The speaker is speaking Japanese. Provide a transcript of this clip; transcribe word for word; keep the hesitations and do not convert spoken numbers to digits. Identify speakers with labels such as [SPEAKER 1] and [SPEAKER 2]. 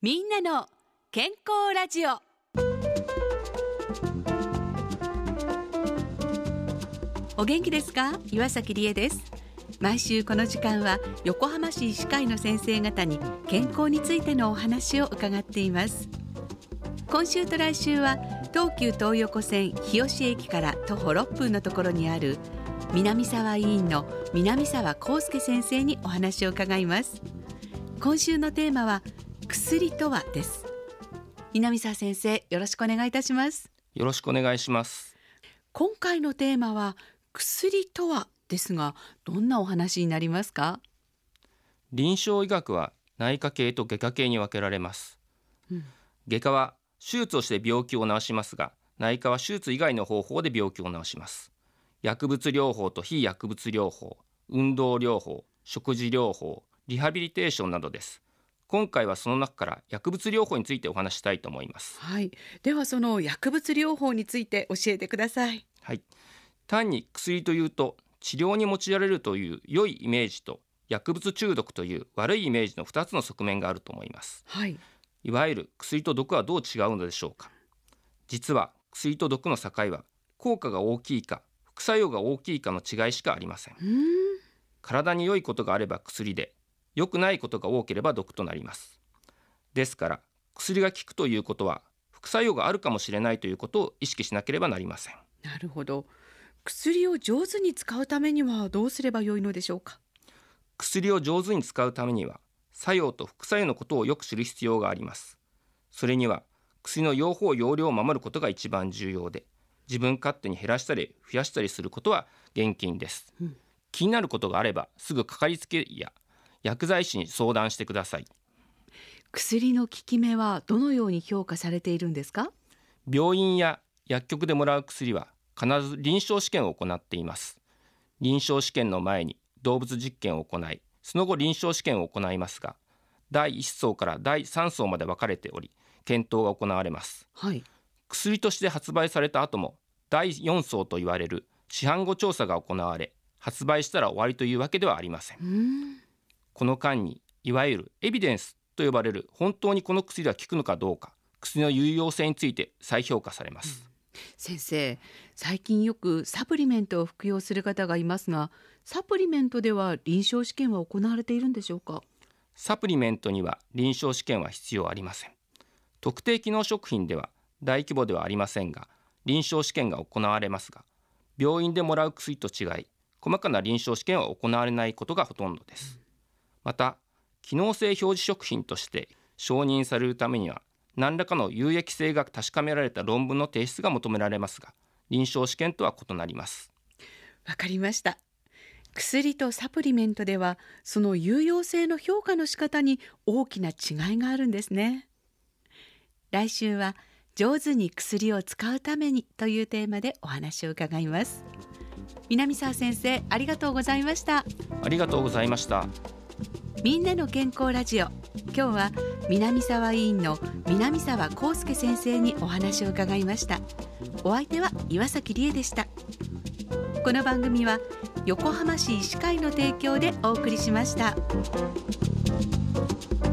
[SPEAKER 1] みんなの健康ラジオ。お元気ですか？岩崎理恵です。毎週この時間は横浜市医師会の先生方に健康についてのお話を伺っています。今週と来週は東急東横線日吉駅から徒歩ろっぷんのところにある南沢医院の南沢康介先生にお話を伺います。今週のテーマは薬とはです。南沢先生、よろしくお願いいたします。
[SPEAKER 2] よろしくお願いします。
[SPEAKER 1] 今回のテーマは薬とはですが、どんなお話になりますか？
[SPEAKER 2] 臨床医学は内科系と外科系に分けられます、うん、外科は手術をして病気を治しますが、内科は手術以外の方法で病気を治します。薬物療法と非薬物療法、運動療法、食事療法、リハビリテーションなどです。今回はその中から薬物療法についてお話したいと思います。
[SPEAKER 1] はい、ではその薬物療法について教えてください。
[SPEAKER 2] はい、単に薬というと治療に用いられるという良いイメージと、薬物中毒という悪いイメージのふたつの側面があると思います。
[SPEAKER 1] はい、
[SPEAKER 2] いわゆる薬と毒はどう違うのでしょうか。実は薬と毒の境は効果が大きいか副作用が大きいかの違いしかありません。
[SPEAKER 1] うーん
[SPEAKER 2] 体に良いことがあれば薬で、良くないことが多ければ毒となります。ですから薬が効くということは副作用があるかもしれないということを意識しなければなりません。
[SPEAKER 1] なるほど。薬を上手に使うためにはどうすればよいのでしょうか？
[SPEAKER 2] 薬を上手に使うためには作用と副作用のことをよく知る必要があります。それには薬の用法用量を守ることが一番重要で、自分勝手に減らしたり増やしたりすることは厳禁です、うん、気になることがあればすぐかかりつけや薬剤師に相談してください。
[SPEAKER 1] 薬の効き目はどのように評価されているんですか？
[SPEAKER 2] 病院や薬局でもらう薬は必ず臨床試験を行っています。臨床試験の前に動物実験を行い、その後臨床試験を行いますが、だいいっ層からだいさん層まで分かれており、検討が行われます、
[SPEAKER 1] はい、
[SPEAKER 2] 薬として発売された後もだいよん層といわれる市販後調査が行われ、発売したら終わりというわけではありません。
[SPEAKER 1] うーん
[SPEAKER 2] この間にいわゆるエビデンスと呼ばれる本当にこの薬は効くのかどうか、薬の有用性について再評価されます、
[SPEAKER 1] うん、先生、最近よくサプリメントを服用する方がいますが、サプリメントでは臨床試験は行われているんでしょうか？
[SPEAKER 2] サプリメントには臨床試験は必要ありません。特定機能食品では大規模ではありませんが臨床試験が行われますが、病院でもらう薬と違い細かな臨床試験は行われないことがほとんどです、うん、また機能性表示食品として承認されるためには何らかの有益性が確かめられた論文の提出が求められますが、臨床試験とは異なります。
[SPEAKER 1] わかりました。薬とサプリメントではその有用性の評価の仕方に大きな違いがあるんですね。来週は上手に薬を使うためにというテーマでお話を伺います。南沢先生、ありがとうございました。
[SPEAKER 2] ありがとうございました。
[SPEAKER 1] みんなの健康ラジオ、今日は南沢医院の南沢康介先生にお話を伺いました。お相手は岩崎理恵でした。この番組は横浜市医師会の提供でお送りしました。